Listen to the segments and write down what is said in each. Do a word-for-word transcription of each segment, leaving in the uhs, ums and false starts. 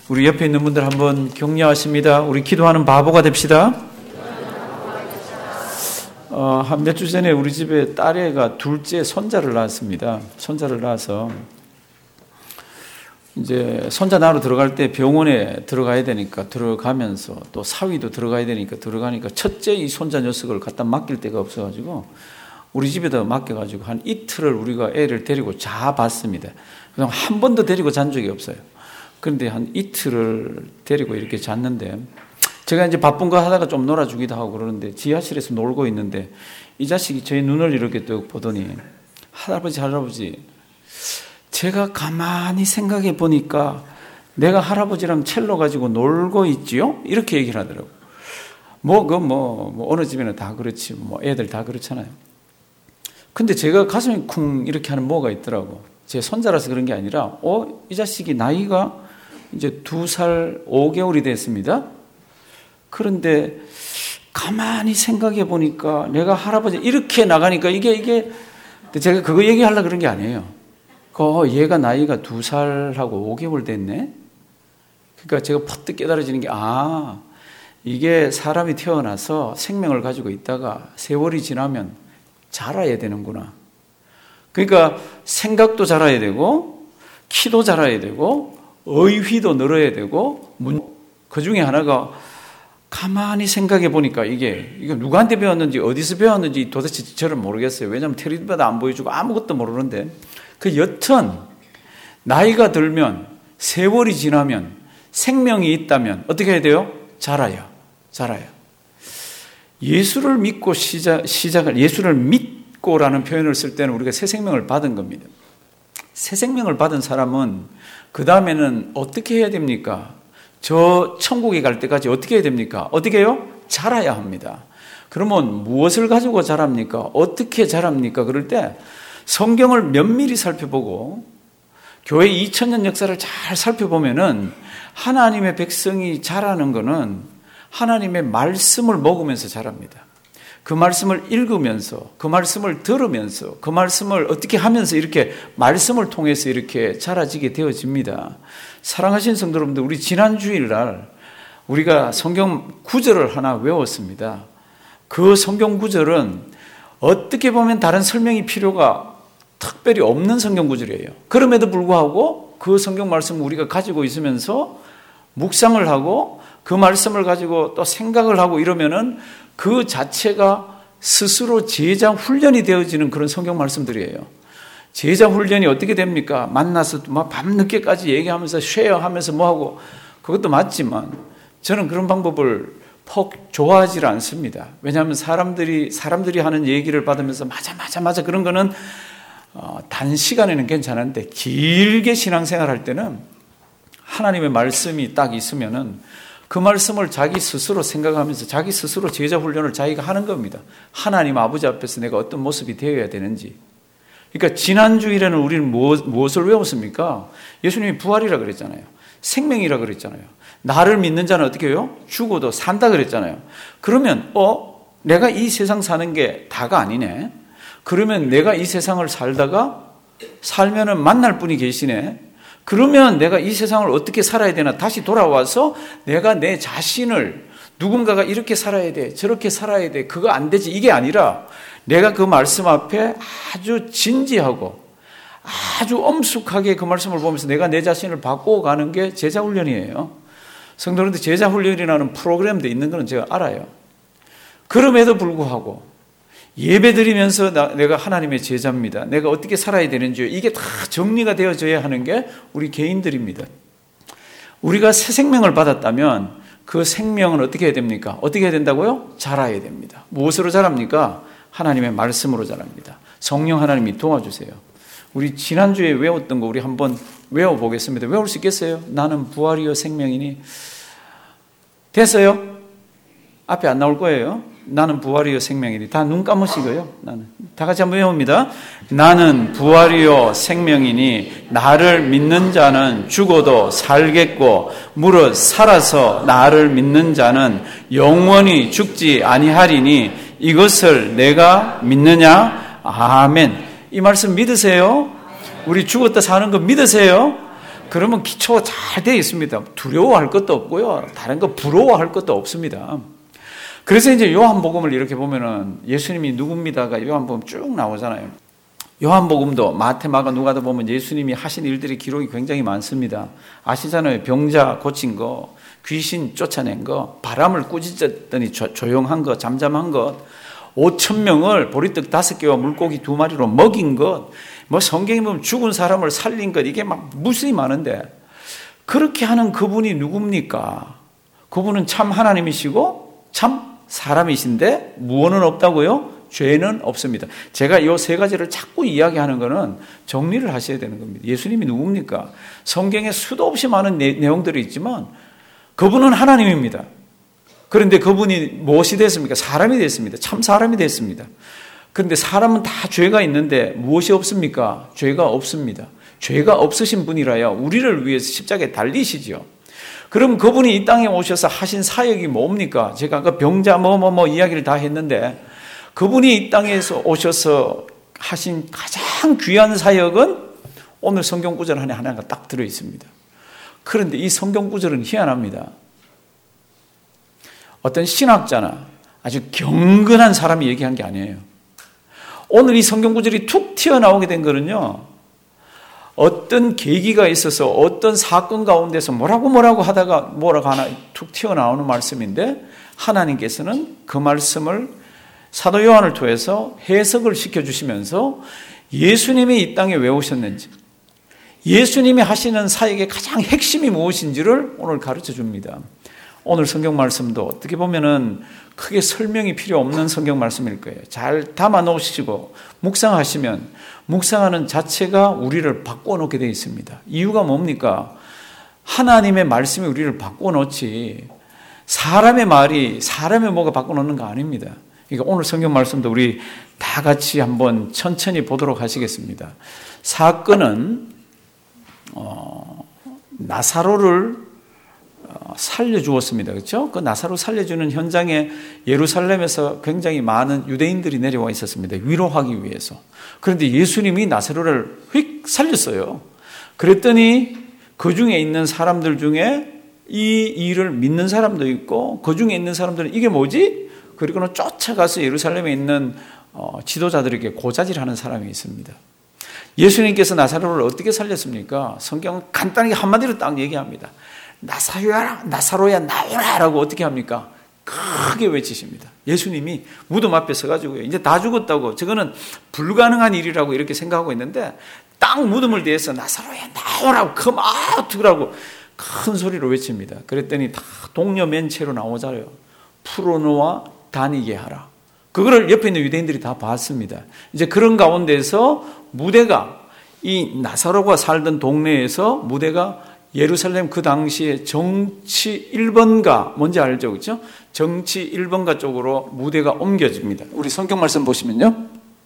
우리 옆에 있는 분들 한번 격려하십니다. 우리 기도하는 바보가 됩시다. 어, 한 몇 주 전에 우리 집에 딸애가 둘째 손자를 낳았습니다. 손자를 낳아서 이제 손자 낳으러 들어갈 때 병원에 들어가야 되니까 들어가면서 또 사위도 들어가야 되니까 들어가니까 첫째 이 손자 녀석을 갖다 맡길 데가 없어가지고 우리 집에다 맡겨가지고 한 이틀을 우리가 애를 데리고 자봤습니다. 그냥 한 번도 데리고 잔 적이 없어요. 그런데 한 이틀을 데리고 이렇게 잤는데 제가 이제 바쁜 거 하다가 좀 놀아주기도 하고 그러는데 지하실에서 놀고 있는데 이 자식이 제 눈을 이렇게 또 보더니 할아버지 할아버지 제가 가만히 생각해 보니까 내가 할아버지랑 첼로 가지고 놀고 있지요? 이렇게 얘기를 하더라고요. 뭐, 그, 뭐, 뭐, 어느 집에는 다 그렇지, 뭐, 애들 다 그렇잖아요. 근데 제가 가슴이 쿵 이렇게 하는 뭐가 있더라고. 제 손자라서 그런 게 아니라, 어, 이 자식이 나이가 이제 두 살 오 개월이 됐습니다. 그런데 가만히 생각해 보니까 내가 할아버지 이렇게 나가니까 이게, 이게, 제가 그거 얘기하려고 그런 게 아니에요. 그 얘가 나이가 두 살하고 오 개월 됐네? 그러니까 제가 퍼뜩 깨달아지는 게, 아, 이게 사람이 태어나서 생명을 가지고 있다가 세월이 지나면 자라야 되는구나. 그러니까 생각도 자라야 되고, 키도 자라야 되고, 의휘도 늘어야 되고, 그 중에 하나가 가만히 생각해 보니까 이게, 이거 누구한테 배웠는지, 어디서 배웠는지 도대체 저는 모르겠어요. 왜냐하면 텔레비전도 안 보여주고 아무것도 모르는데, 그 여튼 나이가 들면 세월이 지나면 생명이 있다면 어떻게 해야 돼요? 자라요. 자라요. 예수를 믿고 시작, 시작을 예수를 믿고라는 표현을 쓸 때는 우리가 새 생명을 받은 겁니다. 새 생명을 받은 사람은 그 다음에는 어떻게 해야 됩니까? 저 천국에 갈 때까지 어떻게 해야 됩니까? 어떻게 해요? 자라야 합니다. 그러면 무엇을 가지고 자랍니까? 어떻게 자랍니까? 그럴 때 성경을 면밀히 살펴보고 교회 이천 년 역사를 잘 살펴보면은 하나님의 백성이 자라는 것은 하나님의 말씀을 먹으면서 자랍니다. 그 말씀을 읽으면서 그 말씀을 들으면서 그 말씀을 어떻게 하면서 이렇게 말씀을 통해서 이렇게 자라지게 되어집니다. 사랑하신 성도 여러분들, 우리 지난 주일날 우리가 성경 구절을 하나 외웠습니다. 그 성경 구절은 어떻게 보면 다른 설명이 필요가 특별히 없는 성경 구절이에요. 그럼에도 불구하고 그 성경 말씀을 우리가 가지고 있으면서 묵상을 하고 그 말씀을 가지고 또 생각을 하고 이러면은 그 자체가 스스로 제자 훈련이 되어지는 그런 성경 말씀들이에요. 제자 훈련이 어떻게 됩니까? 만나서 막 밤늦게까지 얘기하면서 쉐어하면서 뭐하고 그것도 맞지만 저는 그런 방법을 폭 좋아하지 않습니다. 왜냐하면 사람들이 사람들이 하는 얘기를 받으면서 맞아 맞아 맞아 그런 거는 어, 단시간에는 괜찮은데 길게 신앙생활 할 때는 하나님의 말씀이 딱 있으면은 그 말씀을 자기 스스로 생각하면서 자기 스스로 제자 훈련을 자기가 하는 겁니다. 하나님 아버지 앞에서 내가 어떤 모습이 되어야 되는지. 그러니까 지난 주일에는 우리는 무엇, 무엇을 외웠습니까? 예수님이 부활이라 그랬잖아요. 생명이라 그랬잖아요. 나를 믿는 자는 어떻게 해요? 죽어도 산다 그랬잖아요. 그러면 어? 내가 이 세상 사는 게 다가 아니네. 그러면 내가 이 세상을 살다가 살면은 만날 분이 계시네. 그러면 내가 이 세상을 어떻게 살아야 되나? 다시 돌아와서 내가 내 자신을 누군가가 이렇게 살아야 돼, 저렇게 살아야 돼, 그거 안 되지, 이게 아니라 내가 그 말씀 앞에 아주 진지하고 아주 엄숙하게 그 말씀을 보면서 내가 내 자신을 바꿔가는 게 제자훈련이에요. 성도님들, 제자훈련이라는 프로그램도 있는 건 제가 알아요. 그럼에도 불구하고 예배 드리면서 나, 내가 하나님의 제자입니다. 내가 어떻게 살아야 되는지 이게 다 정리가 되어져야 하는 게 우리 개인들입니다. 우리가 새 생명을 받았다면 그 생명은 어떻게 해야 됩니까? 어떻게 해야 된다고요? 자라야 됩니다. 무엇으로 자랍니까? 하나님의 말씀으로 자랍니다. 성령 하나님이 도와주세요. 우리 지난주에 외웠던 거 우리 한번 외워보겠습니다. 외울 수 있겠어요? 나는 부활이요 생명이니. 됐어요? 앞에 안 나올 거예요. 나는 부활이요 생명이니. 다 눈 감으시고요. 나는 다 같이 한번 외웁니다. 나는 부활이요 생명이니 나를 믿는 자는 죽어도 살겠고 무릇 살아서 나를 믿는 자는 영원히 죽지 아니하리니 이것을 내가 믿느냐? 아멘. 이 말씀 믿으세요? 우리 죽었다 사는 거 믿으세요? 그러면 기초가 잘 되어 있습니다. 두려워할 것도 없고요. 다른 거 부러워할 것도 없습니다. 그래서 이제 요한복음을 이렇게 보면은 예수님이 누굽니다가 요한복음 쭉 나오잖아요. 요한복음도 마태, 마가, 누가도 보면 예수님이 하신 일들의 기록이 굉장히 많습니다. 아시잖아요. 병자 고친 거, 귀신 쫓아낸 거, 바람을 꾸짖었더니 조용한 거, 잠잠한 것, 오천 명을 보리떡 다섯 개와 물고기 두 마리로 먹인 것, 뭐 성경에 보면 죽은 사람을 살린 것, 이게 막 무수히 많은데 그렇게 하는 그분이 누굽니까? 그분은 참 하나님이시고 참 사람이신데 무엇은 없다고요? 죄는 없습니다. 제가 이 세 가지를 자꾸 이야기하는 것은 정리를 하셔야 되는 겁니다. 예수님이 누굽니까? 성경에 수도 없이 많은 내, 내용들이 있지만 그분은 하나님입니다. 그런데 그분이 무엇이 됐습니까? 사람이 됐습니다. 참 사람이 됐습니다. 그런데 사람은 다 죄가 있는데 무엇이 없습니까? 죄가 없습니다. 죄가 없으신 분이라야 우리를 위해서 십자가에 달리시죠. 그럼 그분이 이 땅에 오셔서 하신 사역이 뭡니까? 제가 아까 병자 뭐 뭐 뭐 이야기를 다 했는데 그분이 이 땅에서 오셔서 하신 가장 귀한 사역은 오늘 성경 구절 안에 하나가 딱 들어 있습니다. 그런데 이 성경 구절은 희한합니다. 어떤 신학자나 아주 경건한 사람이 얘기한 게 아니에요. 오늘 이 성경 구절이 툭 튀어나오게 된 거는요, 어떤 계기가 있어서 어떤 사건 가운데서 뭐라고 뭐라고 하다가 뭐라고 하나 툭 튀어나오는 말씀인데 하나님께서는 그 말씀을 사도 요한을 통해서 해석을 시켜주시면서 예수님이 이 땅에 왜 오셨는지, 예수님이 하시는 사역의 가장 핵심이 무엇인지를 오늘 가르쳐 줍니다. 오늘 성경 말씀도 어떻게 보면은 크게 설명이 필요 없는 성경 말씀일 거예요. 잘 담아 놓으시고 묵상하시면 묵상하는 자체가 우리를 바꿔 놓게 되어 있습니다. 이유가 뭡니까? 하나님의 말씀이 우리를 바꿔 놓지 사람의 말이 사람의 뭐가 바꿔 놓는 거 아닙니다. 그러니까 오늘 성경 말씀도 우리 다 같이 한번 천천히 보도록 하시겠습니다. 사건은 어, 나사로를 살려주었습니다. 그렇죠? 그 나사로 살려주는 현장에 예루살렘에서 굉장히 많은 유대인들이 내려와 있었습니다. 위로하기 위해서. 그런데 예수님이 나사로를 휙 살렸어요. 그랬더니 그 중에 있는 사람들 중에 이 일을 믿는 사람도 있고 그 중에 있는 사람들은 이게 뭐지? 그리고는 쫓아가서 예루살렘에 있는 지도자들에게 고자질하는 사람이 있습니다. 예수님께서 나사로를 어떻게 살렸습니까? 성경은 간단하게 한마디로 딱 얘기합니다. 나사로야, 나사로야 나오라 라고 어떻게 합니까? 크게 외치십니다. 예수님이 무덤 앞에 서가지고요. 이제 다 죽었다고. 저거는 불가능한 일이라고 이렇게 생각하고 있는데 딱 무덤을 대해서 나사로야 나오라고 come out라고 큰 소리로 외칩니다. 그랬더니 다 동료 맨체로 나오자요. 풀어놓아 다니게 하라. 그거를 옆에 있는 유대인들이 다 봤습니다. 이제 그런 가운데서 무대가 이 나사로가 살던 동네에서 무대가 예루살렘 그 당시에 정치 일 번가 뭔지 알죠? 그렇죠? 정치 일 번가 쪽으로 무대가 옮겨집니다. 우리 성경 말씀 보시면요.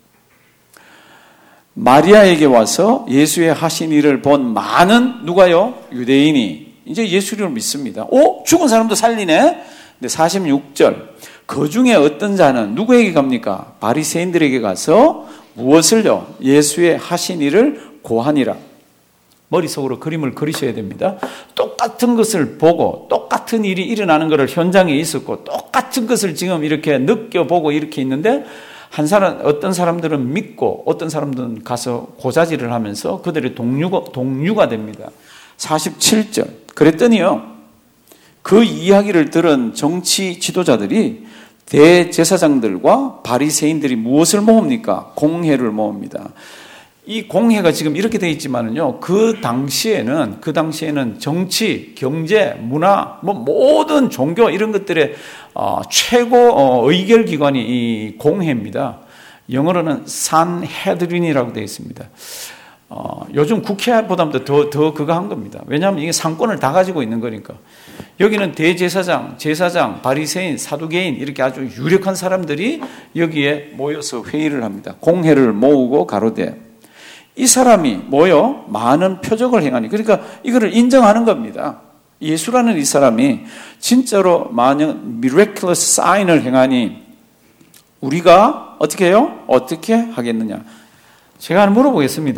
마리아에게 와서 예수의 하신 일을 본 많은 누가요? 유대인이 이제 예수를 믿습니다. 오, 죽은 사람도 살리네. 근데 사십육 절. 그 중에 어떤 자는 누구에게 갑니까? 바리새인들에게 가서 무엇을요? 예수의 하신 일을 고하니라. 머릿속으로 그림을 그리셔야 됩니다. 똑같은 것을 보고 똑같은 일이 일어나는 것을 현장에 있었고 똑같은 것을 지금 이렇게 느껴보고 이렇게 있는데 한 사람, 어떤 사람들은 믿고 어떤 사람들은 가서 고자질을 하면서 그들의 동료가, 동료가 됩니다. 사십칠 절. 그랬더니요. 그 이야기를 들은 정치 지도자들이 대제사장들과 바리새인들이 무엇을 모읍니까? 공회를 모읍니다. 이 공회가 지금 이렇게 되어 있지만은요, 그 당시에는, 그 당시에는 정치, 경제, 문화, 뭐 모든 종교 이런 것들의 어, 최고 어, 의결 기관이 이 공회입니다. 영어로는 산헤드린이라고 되어 있습니다. 어, 요즘 국회보다도 더, 더 그거 한 겁니다. 왜냐하면 이게 상권을 다 가지고 있는 거니까. 여기는 대제사장, 제사장, 바리새인, 사두개인 이렇게 아주 유력한 사람들이 여기에 모여서 회의를 합니다. 공회를 모으고 가로되 이 사람이 뭐요? 많은 표적을 행하니. 그러니까 이거를 인정하는 겁니다. 예수라는 이 사람이 진짜로 많은 miraculous sign을 행하니 우리가 어떻게 해요? 어떻게 하겠느냐? 제가 하나 물어보겠습니다.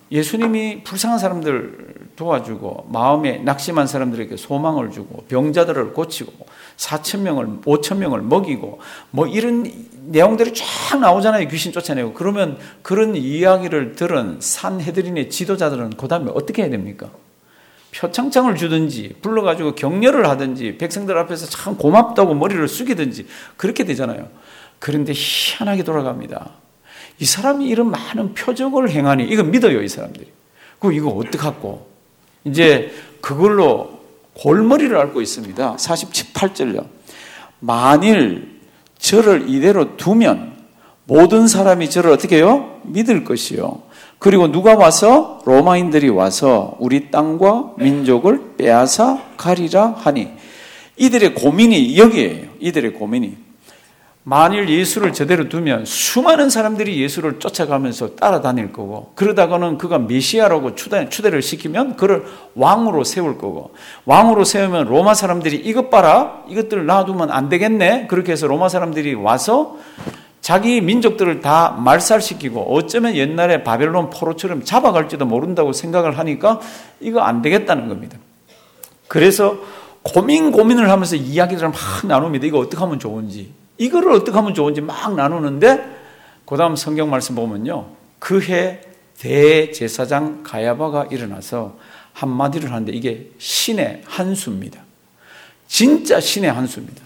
예수님이 불쌍한 사람들 도와주고 마음에 낙심한 사람들에게 소망을 주고 병자들을 고치고 사천 명을 오천 명을 먹이고 뭐 이런 내용들이 쫙 나오잖아요. 귀신 쫓아내고. 그러면 그런 이야기를 들은 산헤드린의 지도자들은 그 다음에 어떻게 해야 됩니까? 표창장을 주든지 불러가지고 격려를 하든지 백성들 앞에서 참 고맙다고 머리를 숙이든지 그렇게 되잖아요. 그런데 희한하게 돌아갑니다. 이 사람이 이런 많은 표적을 행하니 이거 믿어요, 이 사람들이. 그럼 이거 어떡하고 이제 그걸로 골머리를 앓고 있습니다. 사십팔 절요. 만일 저를 이대로 두면 모든 사람이 저를 어떻게 해요? 믿을 것이요. 그리고 누가 와서 로마인들이 와서 우리 땅과 민족을 빼앗아 가리라 하니 이들의 고민이 여기에요. 이들의 고민이. 만일 예수를 저대로 두면 수많은 사람들이 예수를 쫓아가면서 따라다닐 거고 그러다가는 그가 메시아라고 추대, 추대를 시키면 그를 왕으로 세울 거고 왕으로 세우면 로마 사람들이 이것 봐라 이것들 놔두면 안 되겠네 그렇게 해서 로마 사람들이 와서 자기 민족들을 다 말살시키고 어쩌면 옛날에 바벨론 포로처럼 잡아갈지도 모른다고 생각을 하니까 이거 안 되겠다는 겁니다. 그래서 고민 고민을 하면서 이야기들을 막 나눕니다. 이거 어떻게 하면 좋은지 이거를 어떻게 하면 좋은지 막 나누는데 그 다음 성경 말씀 보면요. 그해 대제사장 가야바가 일어나서 한마디를 하는데 이게 신의 한수입니다. 진짜 신의 한수입니다.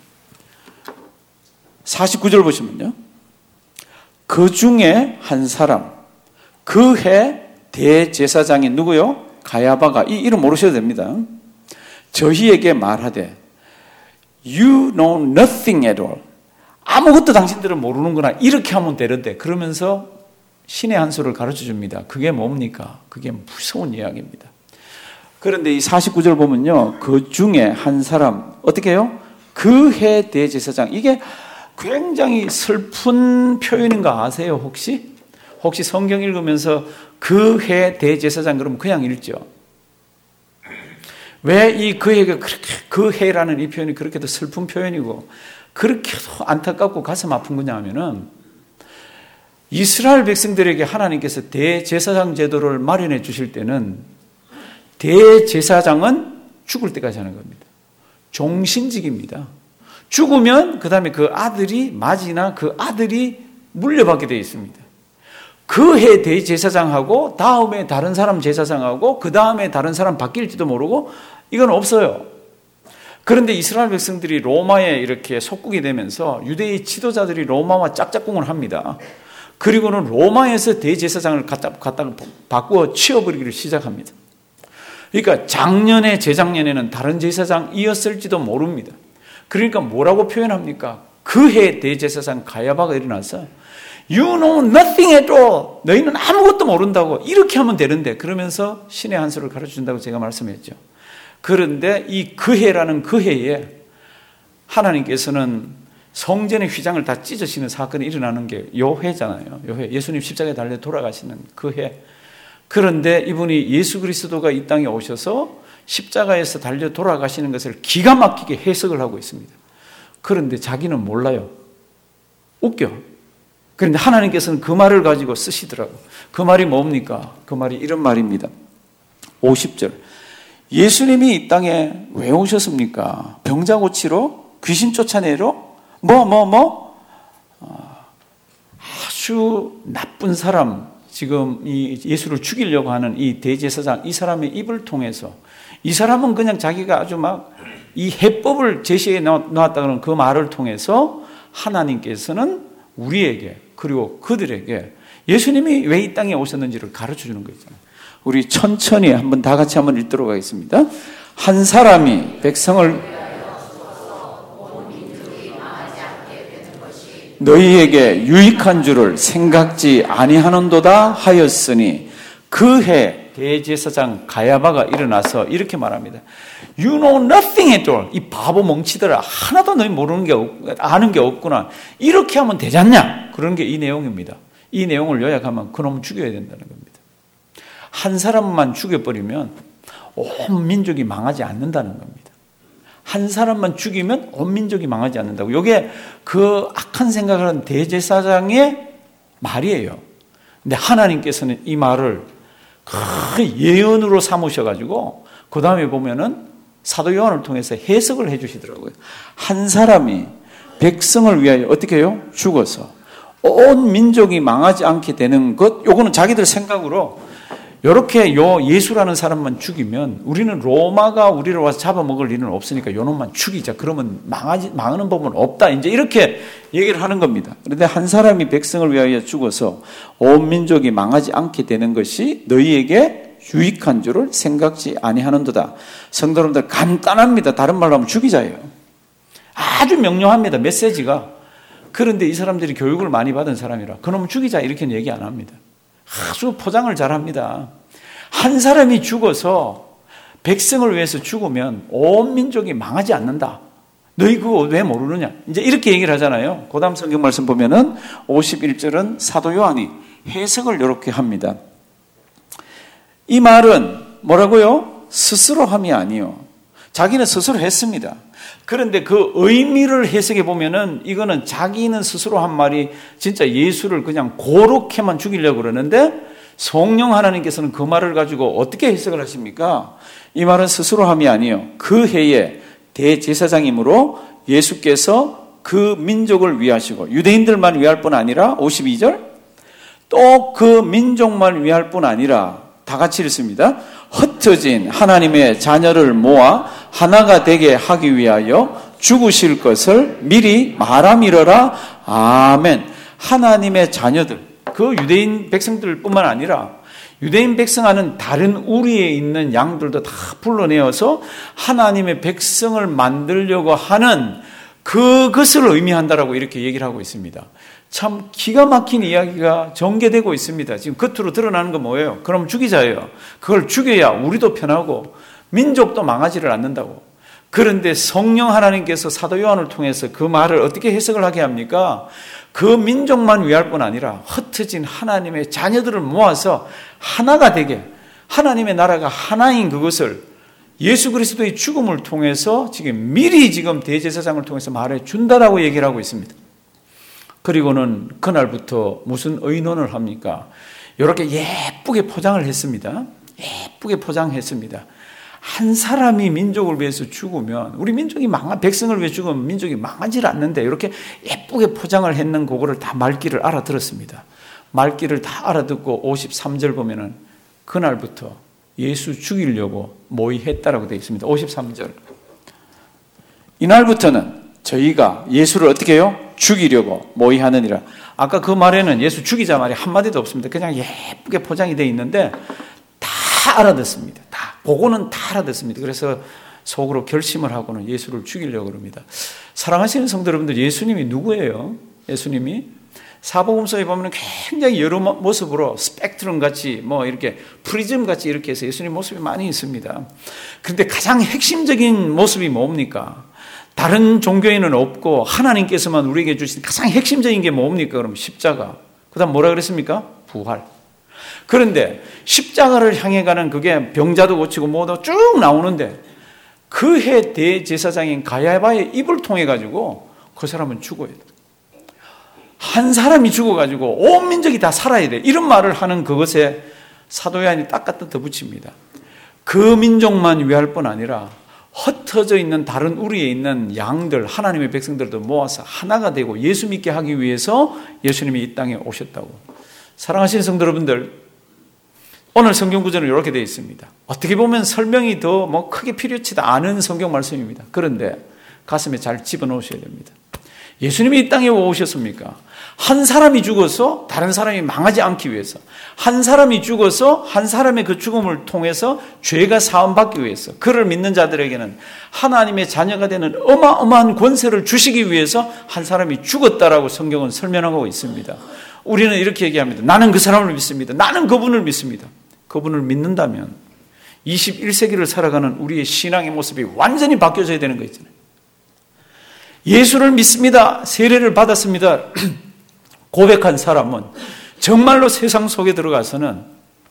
사십구 절 보시면요. 그 중에 한 사람 그해 대제사장이 누구요? 가야바가 이 이름 모르셔도 됩니다. 저희에게 말하되 You know nothing at all. 아무것도 당신들은 모르는구나. 이렇게 하면 되는데 그러면서 신의 한 수를 가르쳐 줍니다. 그게 뭡니까? 그게 무서운 이야기입니다. 그런데 이 사십구 절 보면요. 그 중에 한 사람 어떻게 해요? 그 해 대제사장. 이게 굉장히 슬픈 표현인 거 아세요? 혹시? 혹시 성경 읽으면서 그 해 대제사장 그러면 그냥 읽죠. 왜 이 그 해가 그렇게 그 해라는 이 표현이 그렇게도 슬픈 표현이고 그렇게도 안타깝고 가슴 아픈 거냐 하면은 이스라엘 백성들에게 하나님께서 대제사장 제도를 마련해 주실 때는 대제사장은 죽을 때까지 하는 겁니다. 종신직입니다. 죽으면 그 다음에 그 아들이 맞이나 그 아들이 물려받게 되어 있습니다. 그 해 대제사장하고 다음에 다른 사람 제사장하고 그 다음에 다른 사람 바뀔지도 모르고 이건 없어요. 그런데 이스라엘 백성들이 로마에 이렇게 속국이 되면서 유대의 지도자들이 로마와 짝짝꿍을 합니다. 그리고는 로마에서 대제사장을 갖다, 갖다가 바꾸어 치워버리기를 시작합니다. 그러니까 작년에 재작년에는 다른 제사장이었을지도 모릅니다. 그러니까 뭐라고 표현합니까? 그해 대제사장 가야바가 일어나서 You know nothing at all. 너희는 아무것도 모른다고 이렇게 하면 되는데 그러면서 신의 한 수를 가르쳐준다고 제가 말씀했죠. 그런데 이 그해라는 그해에 하나님께서는 성전의 휘장을 다 찢으시는 사건이 일어나는 게 요 해잖아요. 요 해. 예수님 십자가에 달려 돌아가시는 그 해. 그런데 이분이 예수 그리스도가 이 땅에 오셔서 십자가에서 달려 돌아가시는 것을 기가 막히게 해석을 하고 있습니다. 그런데 자기는 몰라요. 웃겨. 그런데 하나님께서는 그 말을 가지고 쓰시더라고요. 그 말이 뭡니까? 그 말이 이런 말입니다. 오십 절. 예수님이 이 땅에 왜 오셨습니까? 병자 고치러? 귀신 쫓아내러? 뭐, 뭐, 뭐? 아주 나쁜 사람, 지금 이 예수를 죽이려고 하는 이 대제사장, 이 사람의 입을 통해서 이 사람은 그냥 자기가 아주 막 이 해법을 제시해 놓았다는 그 말을 통해서 하나님께서는 우리에게 그리고 그들에게 예수님이 왜 이 땅에 오셨는지를 가르쳐 주는 거잖아요. 우리 천천히 한번 다 같이 한번 읽도록 하겠습니다. 한 사람이 백성을 너희에게 유익한 줄을 생각지 아니하는도다 하였으니 그해 대제사장 가야바가 일어나서 이렇게 말합니다. You know nothing at all. 이 바보 멍치들아 하나도 너희 모르는 게 없, 아는 게 없구나. 이렇게 하면 되지 않냐? 그런 게 이 내용입니다. 이 내용을 요약하면 그놈 죽여야 된다는 겁니다. 한 사람만 죽여버리면 온 민족이 망하지 않는다는 겁니다. 한 사람만 죽이면 온 민족이 망하지 않는다고. 이게 그 악한 생각을 하는 대제사장의 말이에요. 근데 하나님께서는 이 말을 큰 예언으로 삼으셔가지고 그 다음에 보면은 사도 요한을 통해서 해석을 해주시더라고요. 한 사람이 백성을 위하여 어떻게 해요? 죽어서 온 민족이 망하지 않게 되는 것, 요거는 자기들 생각으로 이렇게 요 예수라는 사람만 죽이면 우리는 로마가 우리를 와서 잡아먹을 일은 없으니까 요 놈만 죽이자. 그러면 망하지, 망하는 법은 없다. 이제 이렇게 얘기를 하는 겁니다. 그런데 한 사람이 백성을 위하여 죽어서 온 민족이 망하지 않게 되는 것이 너희에게 유익한 줄을 생각지 아니하는도다. 성도 여러분들 간단합니다. 다른 말로 하면 죽이자예요. 아주 명료합니다. 메시지가. 그런데 이 사람들이 교육을 많이 받은 사람이라 그놈 죽이자 이렇게는 얘기 안 합니다. 아주 포장을 잘합니다. 한 사람이 죽어서 백성을 위해서 죽으면 온 민족이 망하지 않는다. 너희 그거 왜 모르느냐? 이제 이렇게 얘기를 하잖아요. 그 다음 성경 말씀 보면은 오십일 절은 사도 요한이 해석을 이렇게 합니다. 이 말은 뭐라고요? 스스로 함이 아니요. 자기는 스스로 했습니다. 그런데 그 의미를 해석해 보면은 이거는 자기는 스스로 한 말이 진짜 예수를 그냥 고렇게만 죽이려고 그러는데 성령 하나님께서는 그 말을 가지고 어떻게 해석을 하십니까? 이 말은 스스로 함이 아니요. 그 해에 대제사장이므로 예수께서 그 민족을 위하시고 유대인들만 위할 뿐 아니라 오십이 절 또 그 민족만 위할 뿐 아니라 다 같이 읽습니다. 흩어진 하나님의 자녀를 모아 하나가 되게 하기 위하여 죽으실 것을 미리 말함이러라. 아멘. 하나님의 자녀들, 그 유대인 백성들뿐만 아니라 유대인 백성하는 다른 우리에 있는 양들도 다 불러내어서 하나님의 백성을 만들려고 하는 그것을 의미한다라고 이렇게 얘기를 하고 있습니다. 참 기가 막힌 이야기가 전개되고 있습니다. 지금 겉으로 드러나는 건 뭐예요? 그럼 죽이자예요. 그걸 죽여야 우리도 편하고 민족도 망하지를 않는다고. 그런데 성령 하나님께서 사도 요한을 통해서 그 말을 어떻게 해석을 하게 합니까? 그 민족만 위할 뿐 아니라 흩어진 하나님의 자녀들을 모아서 하나가 되게, 하나님의 나라가 하나인 그것을 예수 그리스도의 죽음을 통해서 지금 미리 지금 대제사장을 통해서 말해 준다라고 얘기를 하고 있습니다. 그리고는 그날부터 무슨 의논을 합니까? 이렇게 예쁘게 포장을 했습니다. 예쁘게 포장했습니다. 한 사람이 민족을 위해서 죽으면 우리 민족이 망하, 백성을 위해 죽으면 민족이 망하지 않는데 이렇게 예쁘게 포장을 했는 그거를 다 말귀를 알아들었습니다. 말귀를 다 알아듣고 오십삼 절 보면은 그날부터 예수 죽이려고 모의했다라고 되어 있습니다. 오십삼 절. 이날부터는 저희가 예수를 어떻게 해요? 죽이려고 모의하느니라. 아까 그 말에는 예수 죽이자 말이 한마디도 없습니다. 그냥 예쁘게 포장이 되어 있는데 다 알아듣습니다. 다. 그거는 다 알아듣습니다. 그래서 속으로 결심을 하고는 예수를 죽이려고 합니다. 사랑하시는 성도 여러분들, 예수님이 누구예요? 예수님이 사복음서에 보면 굉장히 여러 모습으로 스펙트럼 같이 뭐 이렇게 프리즘 같이 이렇게 해서 예수님 모습이 많이 있습니다. 그런데 가장 핵심적인 모습이 뭡니까? 다른 종교에는 없고 하나님께서만 우리에게 주신 가장 핵심적인 게 뭡니까? 그럼 십자가. 그 다음 뭐라 그랬습니까? 부활. 그런데 십자가를 향해 가는 그게 병자도 고치고 뭐도 쭉 나오는데 그 해 대제사장인 가야바의 입을 통해 가지고 그 사람은 죽어야 돼. 한 사람이 죽어가지고 온 민족이 다 살아야 돼. 이런 말을 하는 그것에 사도 요한이 딱 갖다 덧붙입니다. 그 민족만 위할 뿐 아니라 흩어져 있는 다른 우리에 있는 양들, 하나님의 백성들도 모아서 하나가 되고 예수 믿게 하기 위해서 예수님이 이 땅에 오셨다고. 사랑하시는 성도 여러분들, 오늘 성경 구절은 이렇게 되어 있습니다. 어떻게 보면 설명이 더 뭐 크게 필요치도 않은 성경 말씀입니다. 그런데 가슴에 잘 집어넣으셔야 됩니다. 예수님이 이 땅에 왜 오셨습니까? 한 사람이 죽어서 다른 사람이 망하지 않기 위해서, 한 사람이 죽어서 한 사람의 그 죽음을 통해서 죄가 사함받기 위해서, 그를 믿는 자들에게는 하나님의 자녀가 되는 어마어마한 권세를 주시기 위해서 한 사람이 죽었다라고 성경은 설명하고 있습니다. 우리는 이렇게 얘기합니다. 나는 그 사람을 믿습니다. 나는 그분을 믿습니다. 그분을 믿는다면 이십일 세기를 살아가는 우리의 신앙의 모습이 완전히 바뀌어져야 되는 거 있잖아요. 예수를 믿습니다. 세례를 받았습니다. 고백한 사람은 정말로 세상 속에 들어가서는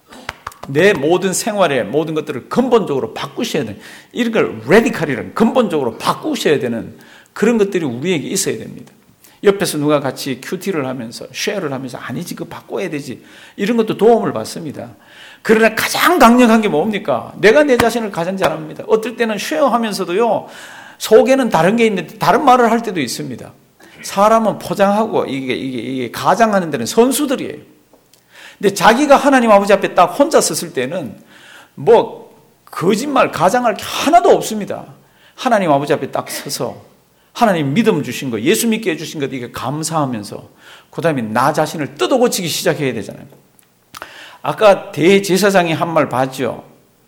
내 모든 생활의 모든 것들을 근본적으로 바꾸셔야 되는, 이런 걸 레디칼이라는 근본적으로 바꾸셔야 되는 그런 것들이 우리에게 있어야 됩니다. 옆에서 누가 같이 큐티를 하면서 쉐어를 하면서 아니지 그거 바꿔야 되지 이런 것도 도움을 받습니다. 그러나 가장 강력한 게 뭡니까? 내가 내 자신을 가장 잘 압니다. 어떨 때는 쉐어하면서도요, 속에는 다른 게 있는데 다른 말을 할 때도 있습니다. 사람은 포장하고 이게, 이게, 이게 가장하는 데는 선수들이에요. 근데 자기가 하나님 아버지 앞에 딱 혼자 섰을 때는 뭐 거짓말, 가장할 게 하나도 없습니다. 하나님 아버지 앞에 딱 서서 하나님 믿음 주신 거, 예수 믿게 해주신 것, 이게 감사하면서 그 다음에 나 자신을 뜯어고치기 시작해야 되잖아요. 아까 대제사장이 한 말 봤죠.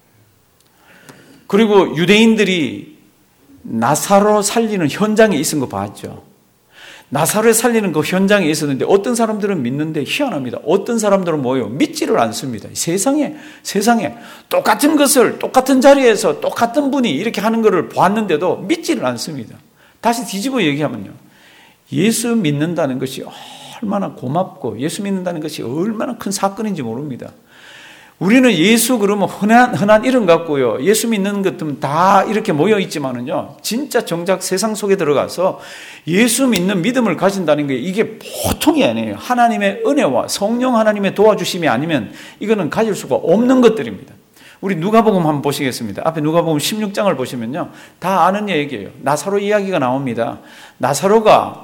그리고 유대인들이 나사로 살리는 현장에 있은 거 봤죠. 나사로를 살리는 그 현장에 있었는데 어떤 사람들은 믿는데 희한합니다. 어떤 사람들은 뭐예요? 믿지를 않습니다. 세상에 세상에 똑같은 것을 똑같은 자리에서 똑같은 분이 이렇게 하는 것을 보았는데도 믿지를 않습니다. 다시 뒤집어 얘기하면요, 예수 믿는다는 것이 얼마나 고맙고 예수 믿는다는 것이 얼마나 큰 사건인지 모릅니다. 우리는 예수 그러면 흔한, 흔한 이름 같고요, 예수 믿는 것들은 다 이렇게 모여 있지만은요, 진짜 정작 세상 속에 들어가서 예수 믿는 믿음을 가진다는 게 이게 보통이 아니에요. 하나님의 은혜와 성령 하나님의 도와주심이 아니면 이거는 가질 수가 없는 것들입니다. 우리 누가복음 한번 보시겠습니다. 앞에 누가복음 십육 장을 보시면요, 다 아는 얘기예요. 나사로 이야기가 나옵니다. 나사로가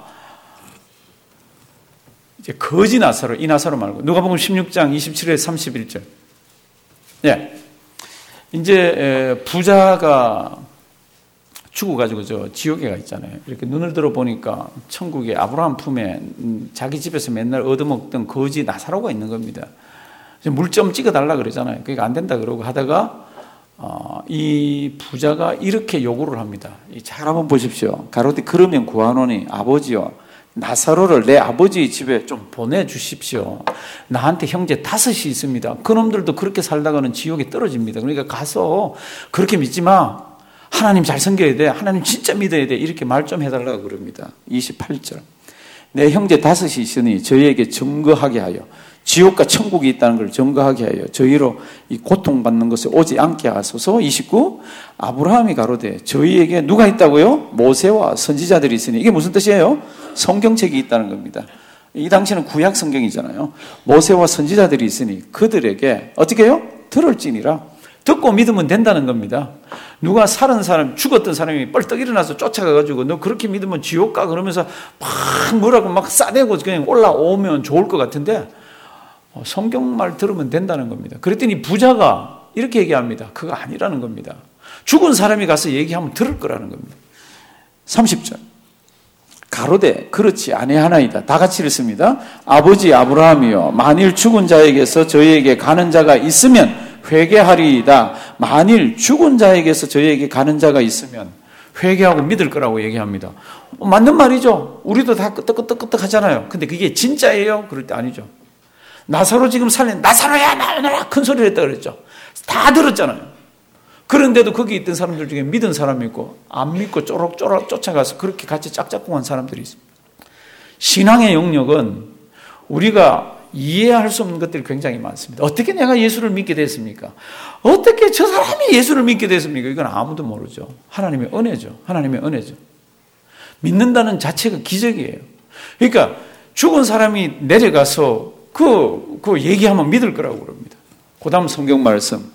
이제 거지 나사로, 이 나사로 말고 누가복음 십육 장 이십칠 절 삼십일 절. 예. 이제 부자가 죽어가지고 저 지옥에 가 있잖아요. 이렇게 눈을 들어 보니까 천국에 아브라함 품에 자기 집에서 맨날 얻어먹던 거지 나사로가 있는 겁니다. 물 좀 찍어달라 그러잖아요. 그러니까 안 된다 그러고 하다가 어, 이 부자가 이렇게 요구를 합니다. 잘 한번 보십시오. 가로되 그러면 구하노니 아버지요, 나사로를 내 아버지 집에 좀 보내주십시오. 나한테 형제 다섯이 있습니다. 그놈들도 그렇게 살다가는 지옥에 떨어집니다. 그러니까 가서 그렇게 믿지 마. 하나님 잘 섬겨야 돼. 하나님 진짜 믿어야 돼. 이렇게 말 좀 해달라고 그럽니다. 이십팔 절. 내 형제 다섯이 있으니 저희에게 증거하게 하여, 지옥과 천국이 있다는 걸 증거하게 하여 저희로 이 고통받는 것을 오지 않게 하소서. 이십구. 아브라함이 가로되 저희에게 누가 있다고요? 모세와 선지자들이 있으니. 이게 무슨 뜻이에요? 성경책이 있다는 겁니다. 이 당시는 구약 성경이잖아요. 모세와 선지자들이 있으니 그들에게 어떻게 해요? 들을지니라. 듣고 믿으면 된다는 겁니다. 누가 살은 사람, 죽었던 사람이 뻘떡 일어나서 쫓아가가지고 너 그렇게 믿으면 지옥 가 그러면서 막 뭐라고 막 싸대고 그냥 올라오면 좋을 것 같은데 성경말 들으면 된다는 겁니다. 그랬더니 부자가 이렇게 얘기합니다. 그거 아니라는 겁니다. 죽은 사람이 가서 얘기하면 들을 거라는 겁니다. 삼십 절. 가로되 그렇지 아니하나이다. 다 같이 읽습니다. 아버지 아브라함이여, 만일 죽은 자에게서 저희에게 가는 자가 있으면 회개하리이다. 만일 죽은 자에게서 저희에게 가는 자가 있으면 회개하고 믿을 거라고 얘기합니다. 어, 맞는 말이죠. 우리도 다 끄떡끄떡끄떡 하잖아요. 근데 그게 진짜예요? 그럴 때 아니죠. 나사로 지금 살린, 나사로야 나오너라 큰 소리를 했다 그랬죠. 다 들었잖아요. 그런데도 거기 있던 사람들 중에 믿은 사람이 있고 안 믿고 쪼록쪼록 쫓아가서 그렇게 같이 짝짝꿍한 사람들이 있습니다. 신앙의 영역은 우리가 이해할 수 없는 것들이 굉장히 많습니다. 어떻게 내가 예수를 믿게 됐습니까? 어떻게 저 사람이 예수를 믿게 됐습니까? 이건 아무도 모르죠. 하나님의 은혜죠. 하나님의 은혜죠. 믿는다는 자체가 기적이에요. 그러니까 죽은 사람이 내려가서 그, 그 얘기하면 믿을 거라고 그럽니다. 그 다음 성경 말씀.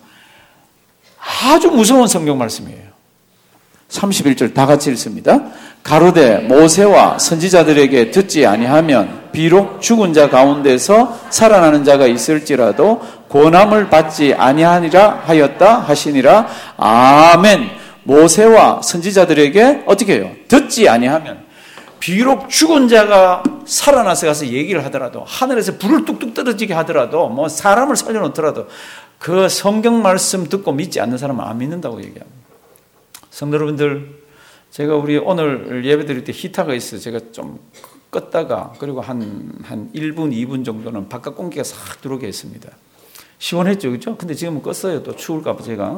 아주 무서운 성경 말씀이에요. 삼십일 절 다 같이 읽습니다. 가로되 모세와 선지자들에게 듣지 아니하면 비록 죽은 자 가운데서 살아나는 자가 있을지라도 권함을 받지 아니하니라 하였다 하시니라. 아멘. 모세와 선지자들에게 어떻게 해요? 듣지 아니하면, 비록 죽은 자가 살아나서 가서 얘기를 하더라도, 하늘에서 불을 뚝뚝 떨어지게 하더라도, 뭐 사람을 살려놓더라도 그 성경 말씀 듣고 믿지 않는 사람은 안 믿는다고 얘기합니다. 성도 여러분들, 제가 우리 오늘 예배 드릴 때 히터가 있어요. 제가 좀 껐다가 그리고 한, 한 일 분, 이 분 정도는 바깥 공기가 싹 들어오게 했습니다. 시원했죠, 그렇죠? 근데 지금은 껐어요. 또 추울까 봐 제가.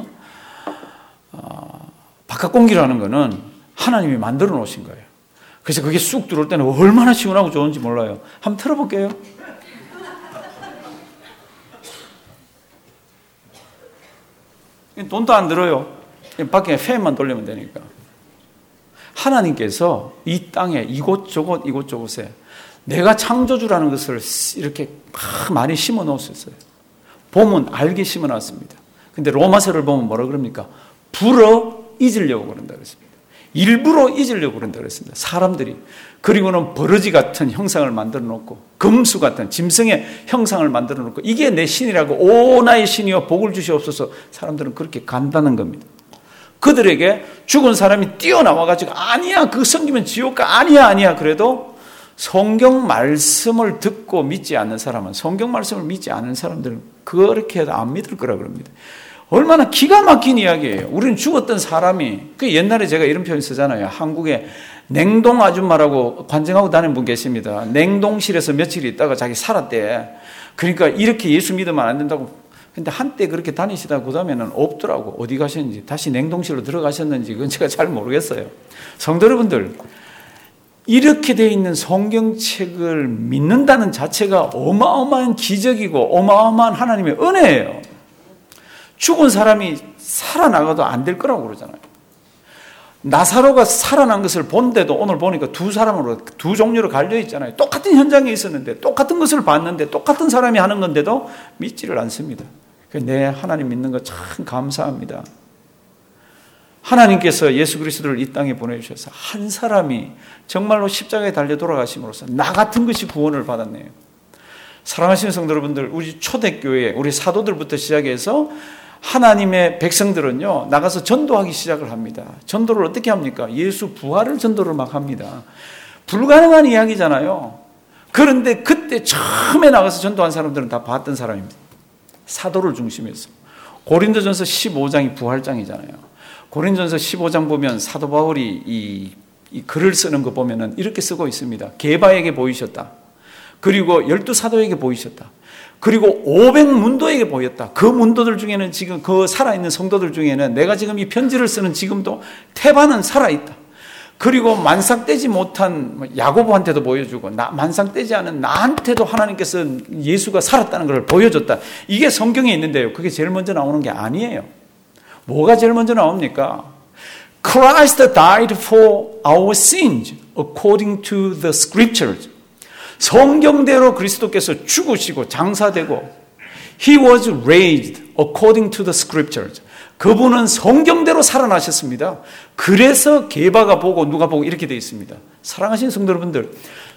어, 바깥 공기라는 거는 하나님이 만들어 놓으신 거예요. 그래서 그게 쑥 들어올 때는 얼마나 시원하고 좋은지 몰라요. 한번 틀어볼게요. 돈도 안 들어요. 밖에 팬만 돌리면 되니까. 하나님께서 이 땅에 이곳저곳 이곳저곳에 내가 창조주라는 것을 이렇게 많이 심어 놓으셨어요. 봄은 알게 심어놨습니다. 근데 로마서를 보면 뭐라 그럽니까? 불어 잊으려고 그런다 그랬습니다. 일부러 잊으려고 그런다 그랬습니다. 사람들이. 그리고는 버러지 같은 형상을 만들어 놓고 금수 같은 짐승의 형상을 만들어 놓고 이게 내 신이라고 오 나의 신이여 복을 주시옵소서. 사람들은 그렇게 간다는 겁니다. 그들에게 죽은 사람이 뛰어나와가지고 아니야 그 성기면 지옥가 아니야 아니야 그래도 성경 말씀을 듣고 믿지 않는 사람은 성경 말씀을 믿지 않는 사람들은 그렇게 해도 안 믿을 거라 그럽니다. 얼마나 기가 막힌 이야기예요. 우리는 죽었던 사람이 그 옛날에 제가 이런 표현 쓰잖아요. 한국에 냉동 아줌마라고 관정하고 다니는 분 계십니다. 냉동실에서 며칠 있다가 자기 살았대. 그러니까 이렇게 예수 믿으면 안 된다고. 근데 한때 그렇게 다니시다가 그 다음에는 없더라고. 어디 가셨는지 다시 냉동실로 들어가셨는지 그건 제가 잘 모르겠어요. 성도 여러분들 이렇게 되어 있는 성경책을 믿는다는 자체가 어마어마한 기적이고 어마어마한 하나님의 은혜예요. 죽은 사람이 살아나가도 안 될 거라고 그러잖아요. 나사로가 살아난 것을 본데도 오늘 보니까 두 사람으로 두 종류로 갈려 있잖아요. 똑같은 현장에 있었는데 똑같은 것을 봤는데 똑같은 사람이 하는 건데도 믿지를 않습니다. 내 하나님 믿는 거 참 감사합니다. 하나님께서 예수 그리스도를 이 땅에 보내주셔서 한 사람이 정말로 십자가에 달려 돌아가심으로써 나 같은 것이 구원을 받았네요. 사랑하시는 성도 여러분들, 우리 초대교회 우리 사도들부터 시작해서 하나님의 백성들은요 나가서 전도하기 시작을 합니다. 전도를 어떻게 합니까? 예수 부활을 전도를 막 합니다. 불가능한 이야기잖아요. 그런데 그때 처음에 나가서 전도한 사람들은 다 봤던 사람입니다. 사도를 중심해서. 고린도전서 십오 장이 부활장이잖아요. 고린도전서 십오 장 보면 사도 바울이 이, 이 글을 쓰는 거 보면은 이렇게 쓰고 있습니다. 게바에게 보이셨다. 그리고 열두 사도에게 보이셨다. 그리고 오백 문도에게 보였다. 그 문도들 중에는 지금 그 살아있는 성도들 중에는 내가 지금 이 편지를 쓰는 지금도 태반은 살아있다. 그리고 만삭되지 못한 야고보한테도 보여주고 나, 만삭되지 않은 나한테도 하나님께서 예수가 살았다는 걸 보여줬다. 이게 성경에 있는데요. 그게 제일 먼저 나오는 게 아니에요. 뭐가 제일 먼저 나옵니까? Christ died for our sins according to the scriptures. 성경대로 그리스도께서 죽으시고 장사되고 He was raised according to the scriptures. 그분은 성경대로 살아나셨습니다. 그래서 게바가 보고 누가 보고 이렇게 되어 있습니다. 사랑하시는 성도 여러분들,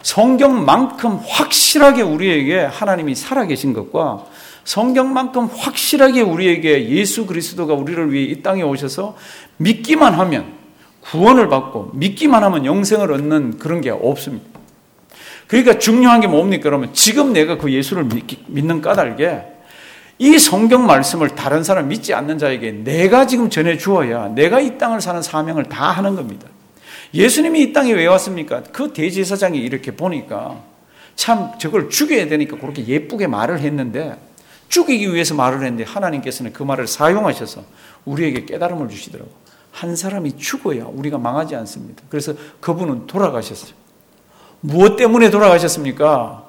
성경만큼 확실하게 우리에게 하나님이 살아계신 것과 성경만큼 확실하게 우리에게 예수 그리스도가 우리를 위해 이 땅에 오셔서 믿기만 하면 구원을 받고 믿기만 하면 영생을 얻는 그런 게 없습니다. 그러니까 중요한 게 뭡니까? 그러면 지금 내가 그 예수를 믿는 까닭에 이 성경 말씀을 다른 사람 믿지 않는 자에게 내가 지금 전해 주어야 내가 이 땅을 사는 사명을 다 하는 겁니다. 예수님이 이 땅에 왜 왔습니까? 그 대제사장이 이렇게 보니까 참 저걸 죽여야 되니까 그렇게 예쁘게 말을 했는데 죽이기 위해서 말을 했는데 하나님께서는 그 말을 사용하셔서 우리에게 깨달음을 주시더라고요. 한 사람이 죽어야 우리가 망하지 않습니다. 그래서 그분은 돌아가셨어요. 무엇 때문에 돌아가셨습니까?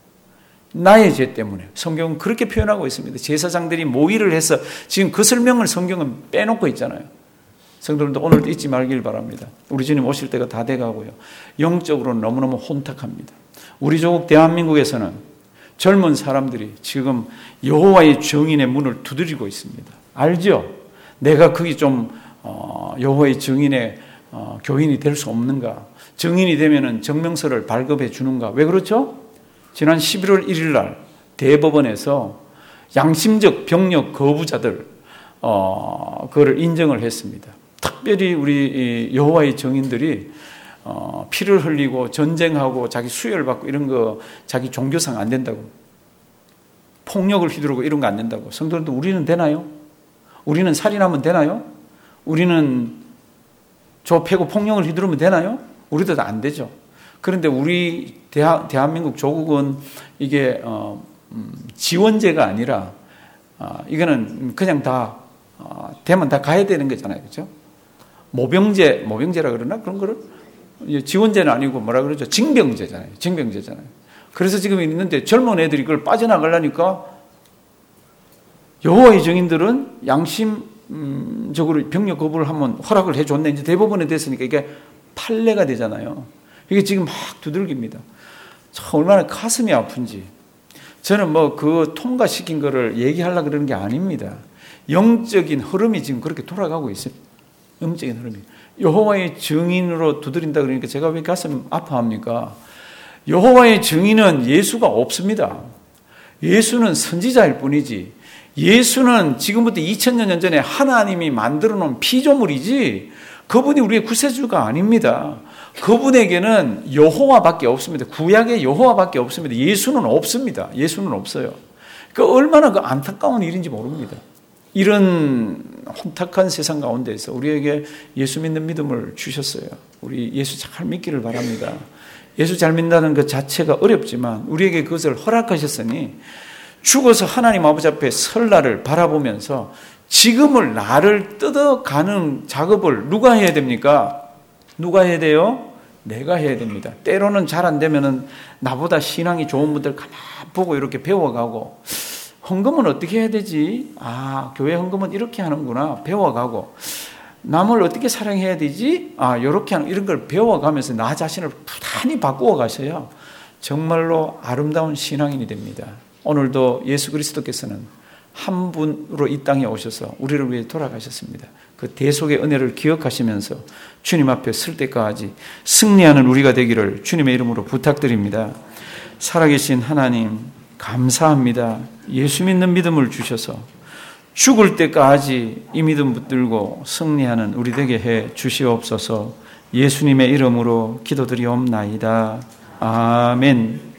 나의 죄 때문에. 성경은 그렇게 표현하고 있습니다. 제사장들이 모의를 해서 지금 그 설명을 성경은 빼놓고 있잖아요. 성도들도 오늘도 잊지 말길 바랍니다. 우리 주님 오실 때가 다 돼가고요. 영적으로 너무너무 혼탁합니다. 우리 조국 대한민국에서는 젊은 사람들이 지금 여호와의 증인의 문을 두드리고 있습니다. 알죠? 내가 거기 좀 어, 여호와의 증인의 어, 교인이 될 수 없는가? 증인이 되면은 증명서를 발급해 주는가? 왜 그렇죠? 지난 십일월 일일 날 대법원에서 양심적 병력 거부자들 어, 그거를 인정을 했습니다. 특별히 우리 여호와의 증인들이 어, 피를 흘리고 전쟁하고 자기 수혈 받고 이런 거 자기 종교상 안 된다고, 폭력을 휘두르고 이런 거 안 된다고. 성도들도 우리는 되나요? 우리는 살인하면 되나요? 우리는 저 패고 폭력을 휘두르면 되나요? 우리도 다 안 되죠. 그런데 우리 대하, 대한민국 조국은 이게 어, 음, 지원제가 아니라 어, 이거는 그냥 다 어, 되면 다 가야 되는 거잖아요, 그렇죠? 모병제, 모병제라 그러나 그런 거를 지원제는 아니고 뭐라 그러죠? 징병제잖아요, 징병제잖아요. 그래서 지금 있는데 젊은 애들이 그걸 빠져나가려니까 여호와의 증인들은 양심적으로 병력 거부를 하면 허락을 해줬네. 이제 대법원에 됐으니까 이게 판례가 되잖아요. 이게 지금 막 두들깁니다. 참 얼마나 가슴이 아픈지. 저는 뭐 그 통과시킨 거를 얘기하려고 그러는 게 아닙니다. 영적인 흐름이 지금 그렇게 돌아가고 있습니다. 영적인 흐름이. 여호와의 증인으로 두드린다 그러니까 제가 왜 가슴 아파합니까? 여호와의 증인은 예수가 없습니다. 예수는 선지자일 뿐이지, 예수는 지금부터 이천 년 전에 하나님이 만들어 놓은 피조물이지 그분이 우리의 구세주가 아닙니다. 그분에게는 여호와밖에 없습니다. 구약에 여호와밖에 없습니다. 예수는 없습니다. 예수는 없어요. 그 얼마나 그 안타까운 일인지 모릅니다. 이런 혼탁한 세상 가운데서 우리에게 예수 믿는 믿음을 주셨어요. 우리 예수 잘 믿기를 바랍니다. 예수 잘 믿는다는 것 자체가 어렵지만 우리에게 그것을 허락하셨으니 죽어서 하나님 아버지 앞에 설 날을 바라보면서 지금을 나를 뜯어가는 작업을 누가 해야 됩니까? 누가 해야 돼요? 내가 해야 됩니다. 때로는 잘 안 되면은 나보다 신앙이 좋은 분들 가만 보고 이렇게 배워가고, 헌금은 어떻게 해야 되지? 아, 교회 헌금은 이렇게 하는구나. 배워가고, 남을 어떻게 사랑해야 되지? 아, 이렇게 하는, 이런 걸 배워가면서 나 자신을 부단히 바꾸어 가셔야 정말로 아름다운 신앙인이 됩니다. 오늘도 예수 그리스도께서는 한 분으로 이 땅에 오셔서 우리를 위해 돌아가셨습니다. 그 대속의 은혜를 기억하시면서 주님 앞에 설 때까지 승리하는 우리가 되기를 주님의 이름으로 부탁드립니다. 살아계신 하나님, 감사합니다. 예수 믿는 믿음을 주셔서 죽을 때까지 이 믿음 붙들고 승리하는 우리 되게 해 주시옵소서. 예수님의 이름으로 기도드리옵나이다. 아멘.